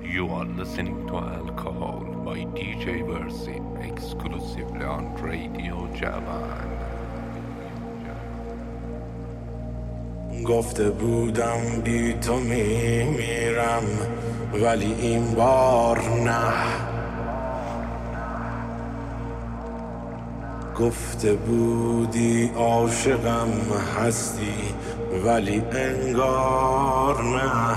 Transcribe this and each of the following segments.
You are listening to Alcohol by DJ Versi exclusively on Radio Javan. گفته بودم بی تو میمیرم ولی این بار نه. گفته بودی عاشقم هستی ولی انگار نه.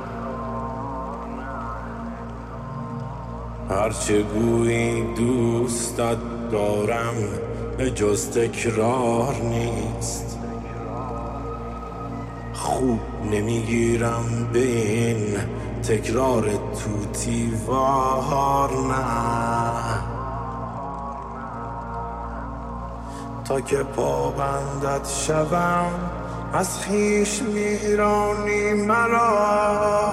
هرچه گویی دوستت دارم به جز تکرار نیست. خوب نمیگیرم به این تکرار توتی وار نه. تا که پابندت شوم از خویش میرانی مرا.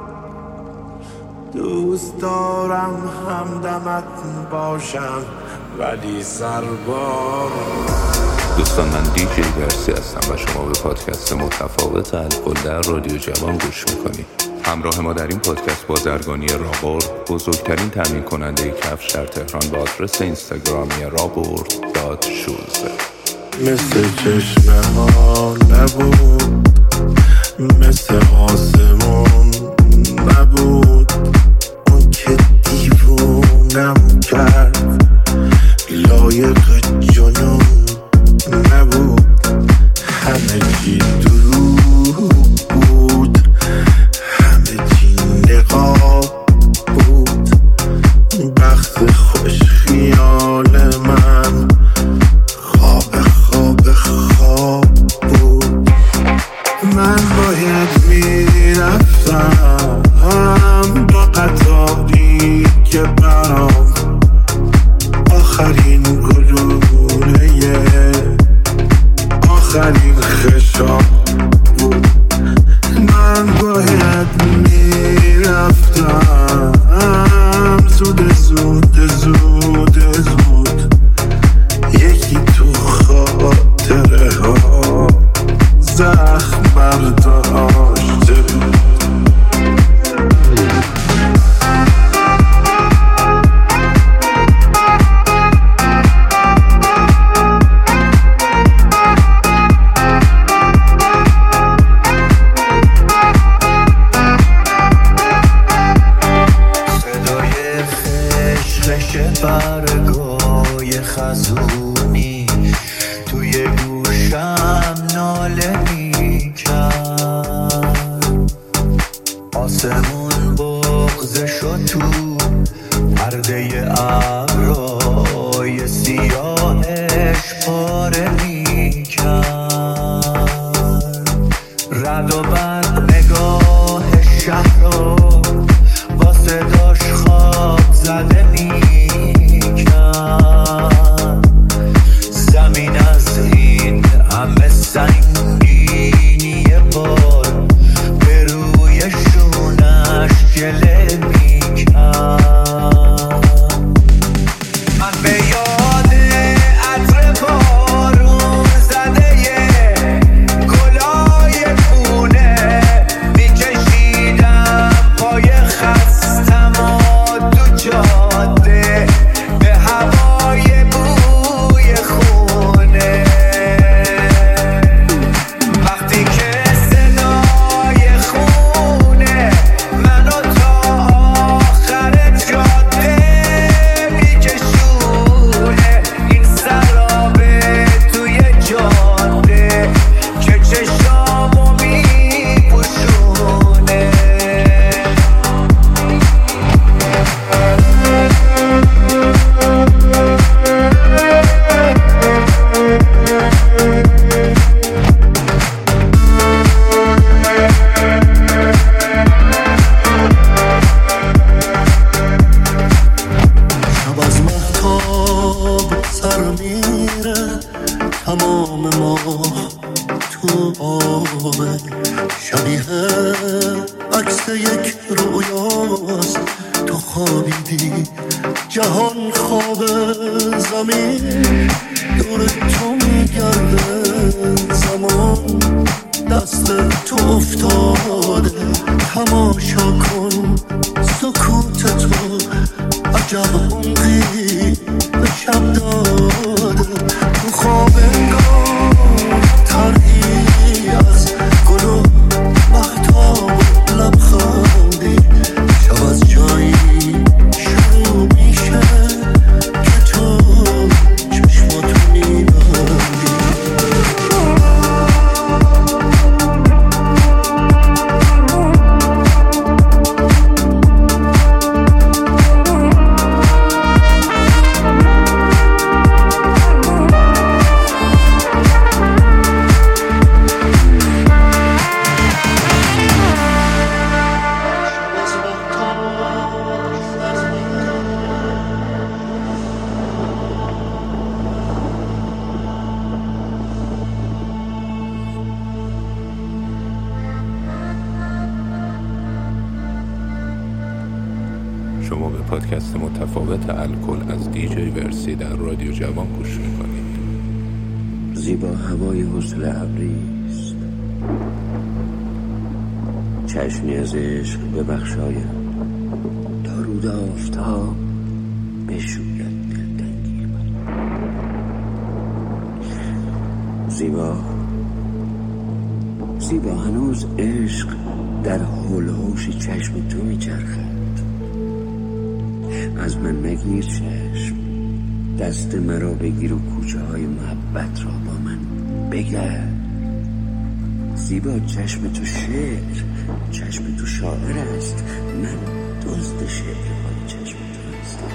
دوست دارم همدمت باشم ولی سربار. دوستان، من دیجی ورسی هستم و شما به پادکست متفاوت الکل در رادیو جوان گوش میکنید. همراه ما در این پادکست بازرگانی رابور، بزرگترین تامین کننده کفش در تهران، با آدرس اینستاگرامی rabur.shoes. مثل چشمه ها نبود، مثل آسمون نبود، اون که دیوونم کرد لایق جنون نبود. همه چی دروغ بود، همه چی نقاب بود. بخت خوش خیال من خواب بود. من باید میرفتم با قطاری که برام آخرین گلوله آخرین خشاب بود. من باید میرفتم زود زود زود زود. یکی تو خاطره ها زخم برداشته بود. برگای خزونی توی گوشم ناله میکرد. آسمون بغضه شد تو پرده ابرای سیاهش پاره میکرد. رد و بد نگاه شهر رو با صداش خواب زده میکرد. زمین از این همه سنگینی بار به روی شونش گله میکرد. من به یاد عطر بارون زده گلای پونه میکشیدم پای خستم و تو جاده به هوای بوی خونه. وقتی که صدای خونه منو تا آخر جاده میکشونه، این سرابه توی جاده که چشامو میپوشونه. شب از مهتاب سر میره، تمام ماه تو آبه. شبیه عکس یک رویاست، تو خوابیدی جهان خواب، زمین دور تو میگرده، زمان دست تو افتاده. تماشا کن عزیزم عمقی به شب داده تو خواب انگار ترهی از گل و مهتاب لبخندی شب از جایی شروع میشه که تو چشماتو میبندی شما به پادکست متفاوت الکل از دیجی ورسی در رادیو جوان گوش میکنید. زیبا هوای حسن ابریست، چشمی از عشق ببخشاید تا رود آفتاب بشوید دلتنگی من. زیبا هنوز عشق در حول و حوش چشم تو میچرخد. از من نگیر چشم، دست مرا بگیر و کوچه های محبت را با من بگرد. زیبا چشم تو شعر، چشم تو شاعر است، من دزد شعر های چشم تو هستم.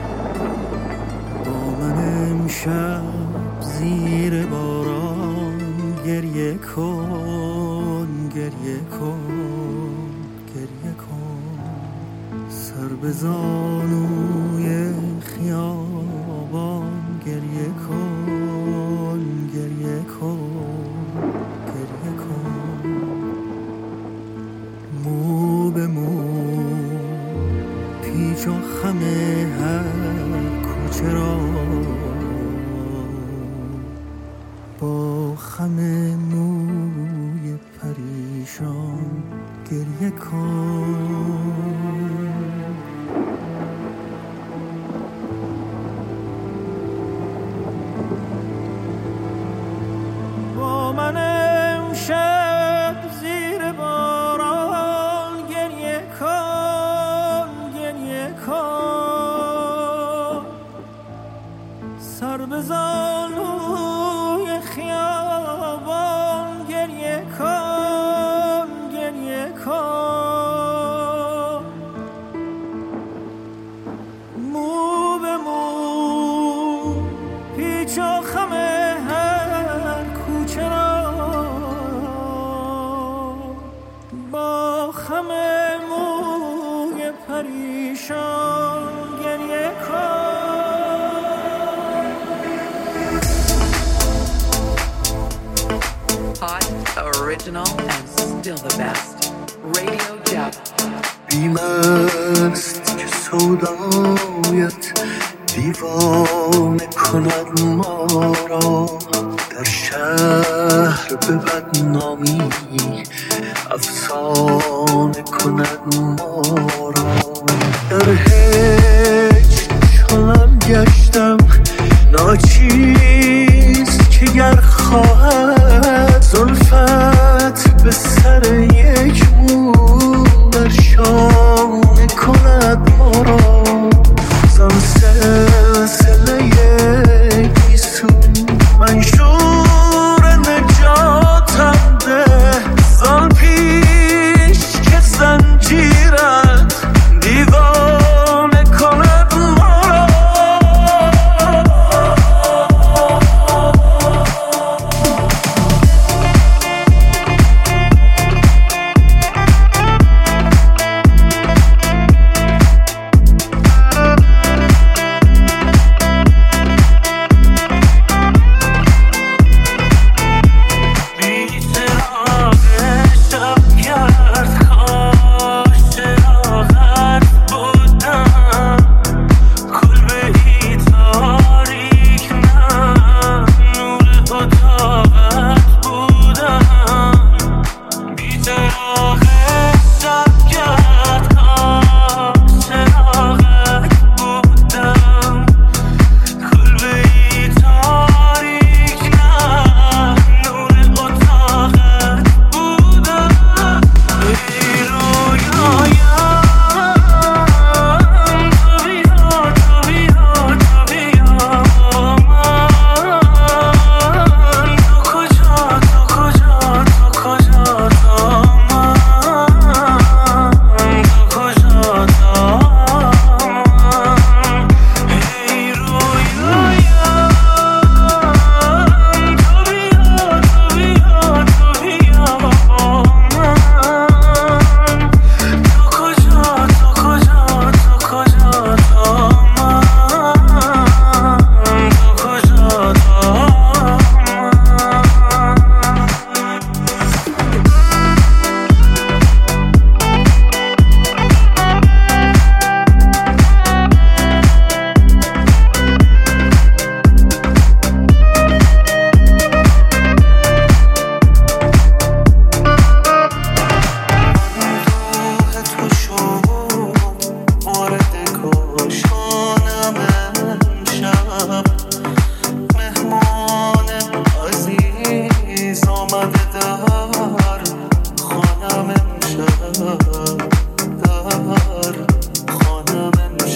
با من امشب زیر باران گریه کن، گریه کن، گریه کن، سر به زانوی خیابان گریه کن، گریه کن، گریه کن، مو به مو پیچ و خم هر کوچه را با خم موی پریشان گریه کن. با من امشب زیر باران گریه کن، گریه کن، سر به زانوی خیابان گریه کن، گریه کن، مو به مو پیچ و خم هر کوچه را با خم موی پریشان گریه کن. Hot, original, and still the best. Radio Jab. بیمست که سودایت دیوانه کند ما را، در شهر به بدنامی افسانه کند ما را. در هیچ چنان گشتم ناچیز که گر خواهد زلفت به سر یک مو شانه کند ما را. زن سلسله گیسو منشور نجاتم ده، زن پیش که زنجیرم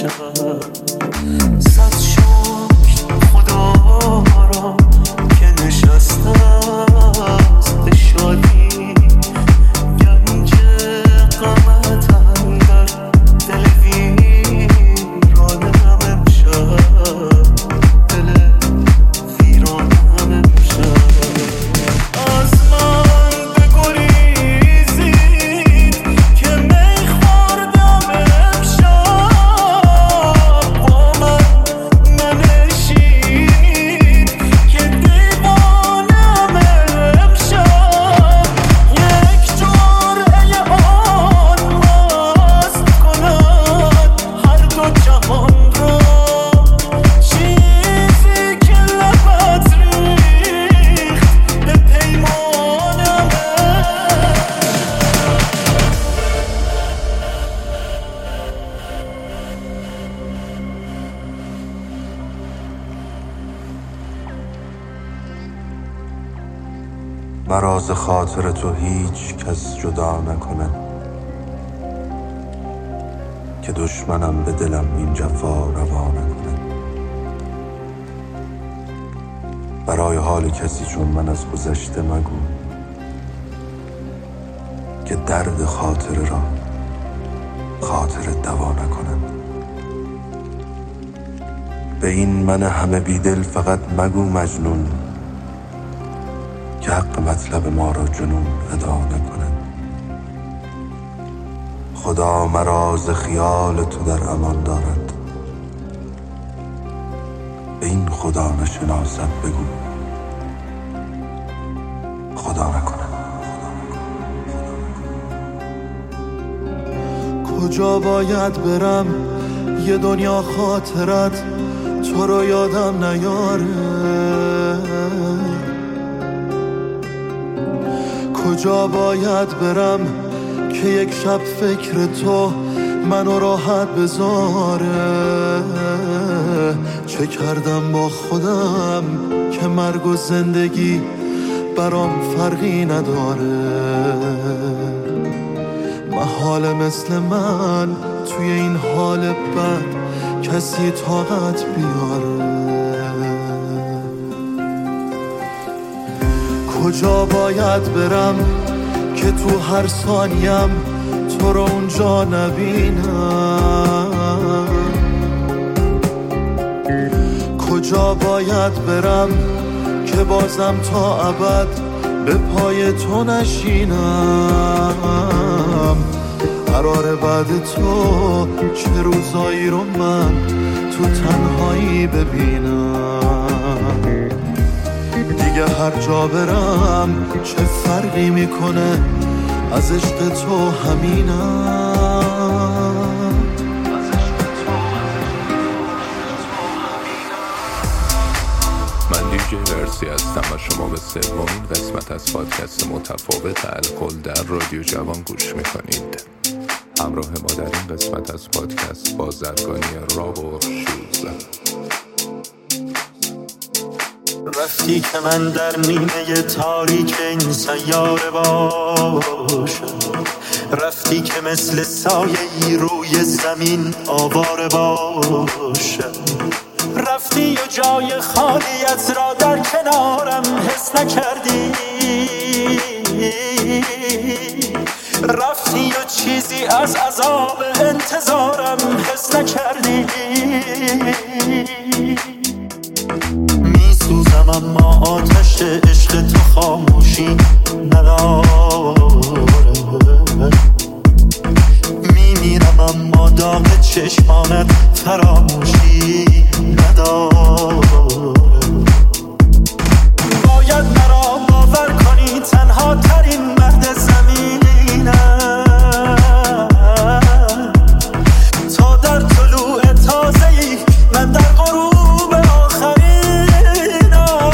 امشب. صد شکر خدا را که نشسته است به شادی، گنج غمت اندر دل ویرانم امشب، دل ویرانم امشب. از من بگریزید که می خوردم امشب، با من ننشید که دیوانم امشب. یک جرعه آن مست کند هر دو جهان را، چیزی که لبت ریخت به پیمانم. مرا ز خاطر تو هیچ کس جدا نکند، که دشمنم به دلم این جفا روا نکند. برای حال کسی چون من از گذشته مگو، که درد خاطره را خاطر دوا نکند. به این من همه بیدل فقط مگو مجنون، که حق مطلب ما را جنون ادا نکند. خدا مرا ز خیال تو در امان دارد، به این خدا نشناسد بگو خدا نکند. کجا باید برم یه دنیا خاطرت تو رو یادم نیاره؟ کجا باید برم که یک شب فکر تو منو راحت بذاره؟ چه کردم با خودم که مرگ و زندگی برام فرقی نداره؟ محال مثل من توی این حال بد کسی طاقت بیاره؟ کجا باید برم که تو هر ثانیم تو رو اونجا نبینم؟ کجا باید برم که بازم تا ابد به پای تو نشینم؟ قراره بعد تو چه روزایی رو من تو تنهایی ببینم؟ دیگه هر جا برم چه فرقی میکنه، از عشق تو همینم. من دیجی ورسی هستم و شما به سومین قسمت از پادکست متفاوت الکل در رادیو جوان گوش میکنید. همراه ما در این قسمت از پادکست بازرگانی رابر شوز. رفتی که من در نیمه تاریک این سیاره باشم، رفتی که مثل سایه‌ای روی زمین آواره باشم، رفتی و جای خالیت را در کنارم حس نکردی، رفتی و چیزی از عذاب انتظارم حس نکردی. میسوزم اما آتش عشق تو خاموشی نداره، میمیرم اما داغ چشمانت فراموشی نداره. باید مرا باور کنی تنها ترین مرد زمینم، تا در طلوع تازه‌ای من در غروب آخرینم.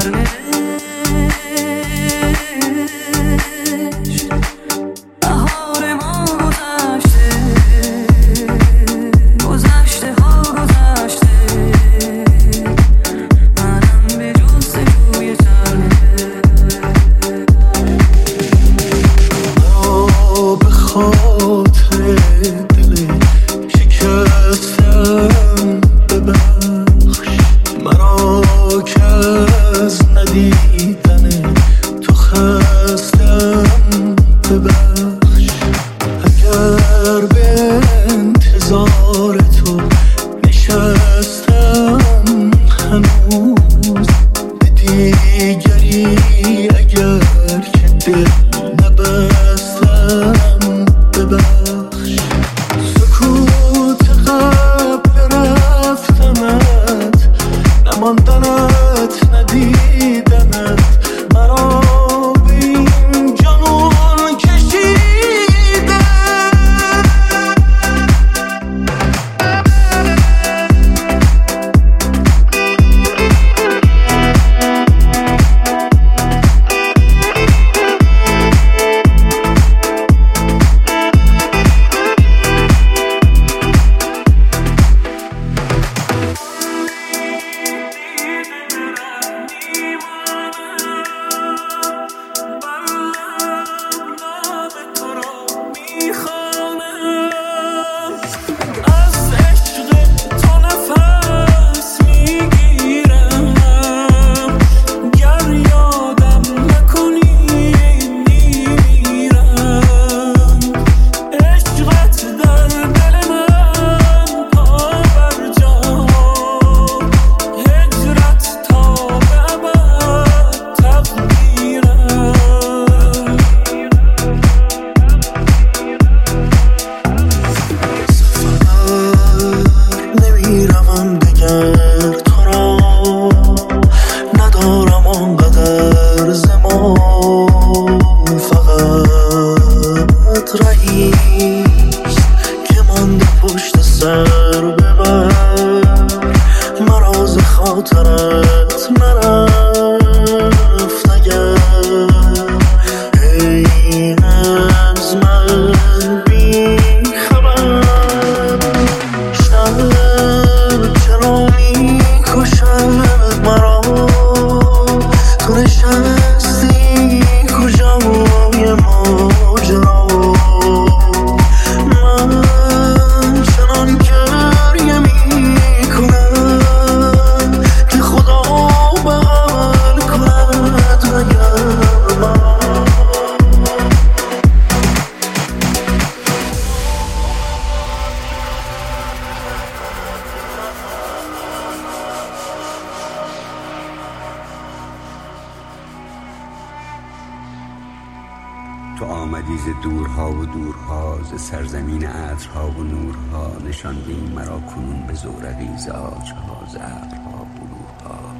تو آمدی ز دورها و دورها، ز سرزمین عطرها و نورها، نشاندی مرا کنون به زورقی ز عاجها، ز ابرها بلورها.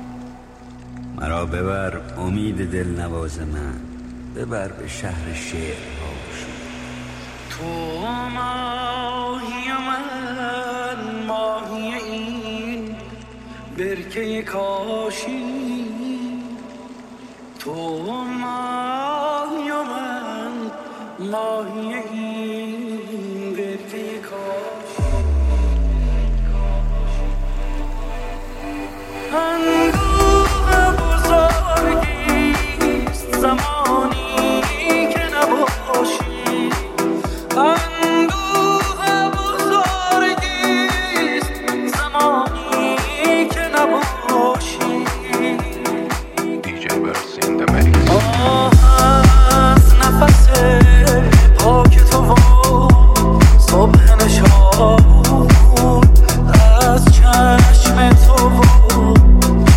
مرا ببر امید دلنواز من، ببر به شهر شعرها تو ماهی من، ماهی این برکه کاشی. تو ماهی من، ماهی این برکه کاشی. اندوه بزرگیست زمانی که نباشی. اندوه بزرگیست زمانی که نباشی. از نفس پاک تو و صبح نشابور، از چشم تو و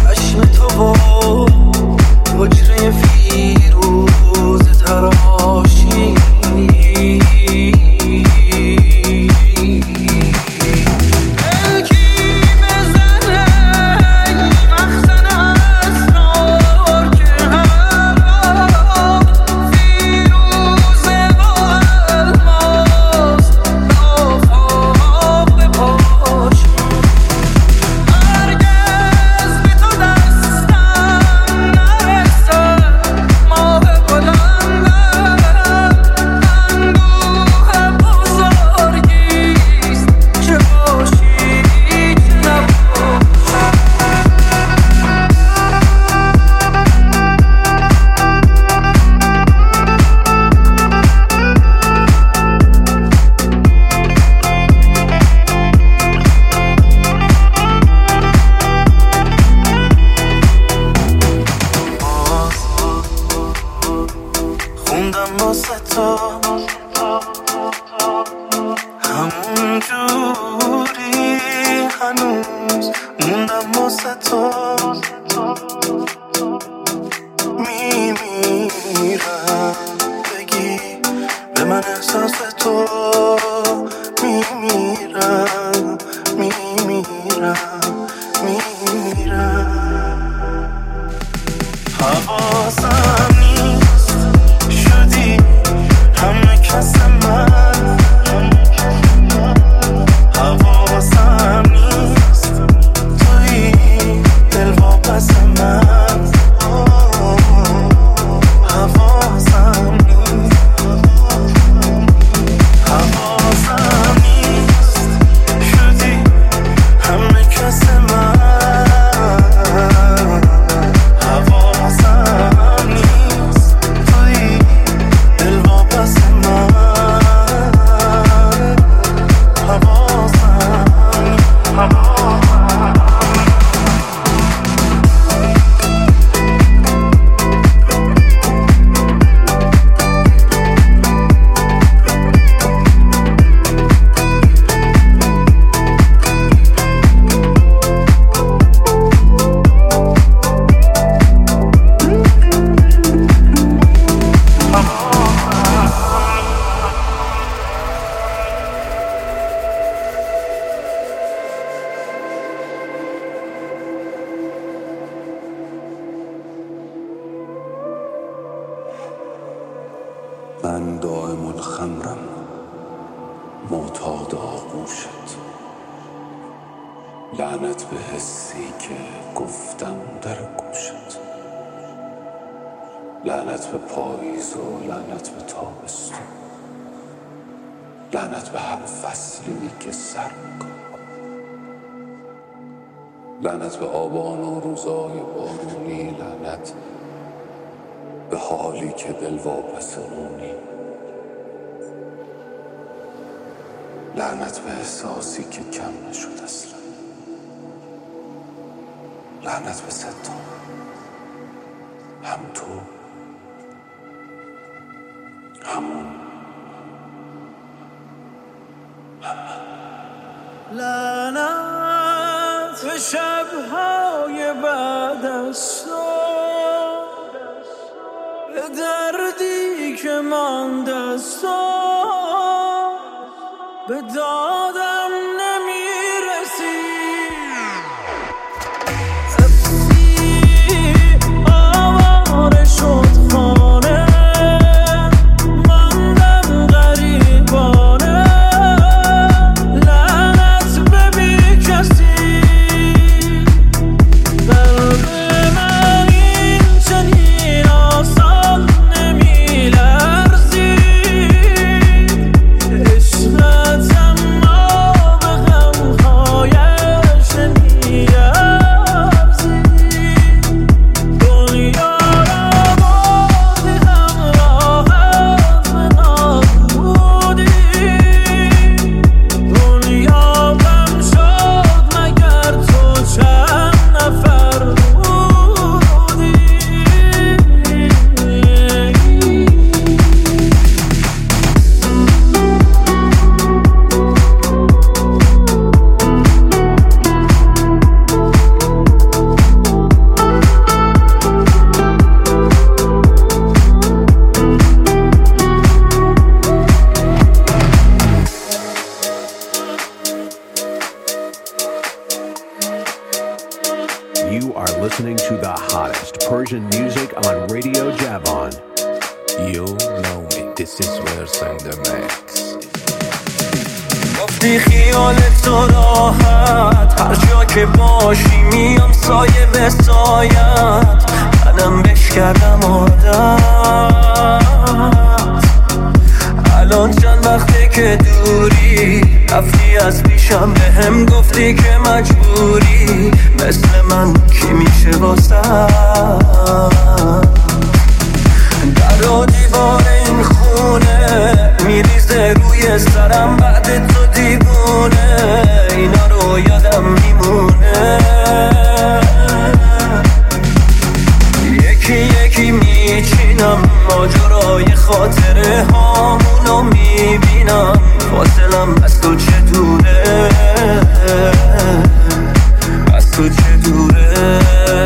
حواسم نیست شدی همه کس من، حواسم نیست توی دل واپس من، حواسم نیست، حواسم نیست شدی همه کس من، حواسم نیست توی دل واپس من، من دائم الخمرم معتاد آغوشت، لعنت به حسی که گفتم در گوشت، لعنت به پاییز و لعنت به تابستون، لعنت به هر فصلی که سر می‌کنم، لعنت به آبان و روزای بارونی، لعنت به حالی که دل واپس اونی، لعنت به احساسی که کم نشد اصلا، لعنت به ستا هم تو همون لعنت به شب‌های بعد از تو، به دردی که ماند از تو، به دادم نمیرسی، آواره شد خانه، ماندم غریبانه، لعنت به بی کسی، قلب من این چنین آسان نمیلرزی، عشقت اما به غمهایش نمیارزی، دنیا را بردی همراهت به نابودی، دنیا غم شد مگر تو چند نفر بودی. You are listening to the hottest Persian music on Radio Javon. You know me, this is Verse and the Max. گفتی خیالت تو راحت، هر جا که باشی میام سایه به سایت، منم بش کردم عادت، الان چند وقته که دوری، رفتی از پیشم به هم گفتی که مجبوری، مثل من کی میشه واسم، در و دیوار این خونه میریزه روی سرم، بعد تو دیوونه اینا رو یادم میمونه، یکی یکی میچینم ماجرای خاطره هامونو میبینم، فاصلم از تو چه دوره، از تو چه دوره،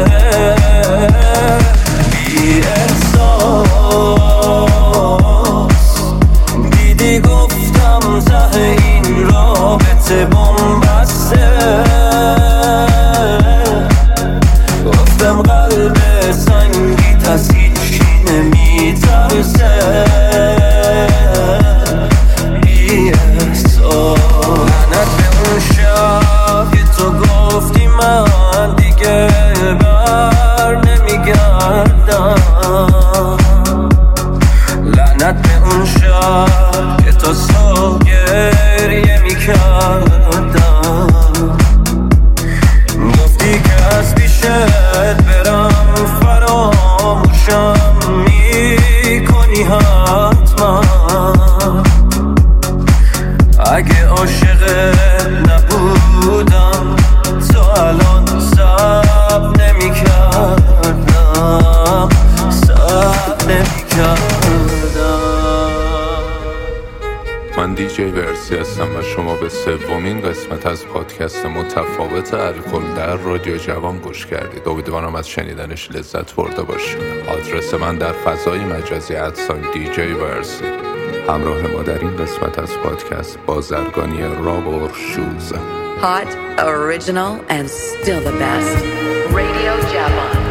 بی احساس دیدی گفتم ته شما به سومین قسمت از پادکست متفاوت الکل در رادیو جوان گوش کردید. امیدوارم از شنیدنش لذت برده باشید. آدرس من در فضای مجازی @DJ ورسی. همراه ما در این قسمت از پادکست بازرگانی رابر شوز. Hot, original, and still the best. Radio Jabon.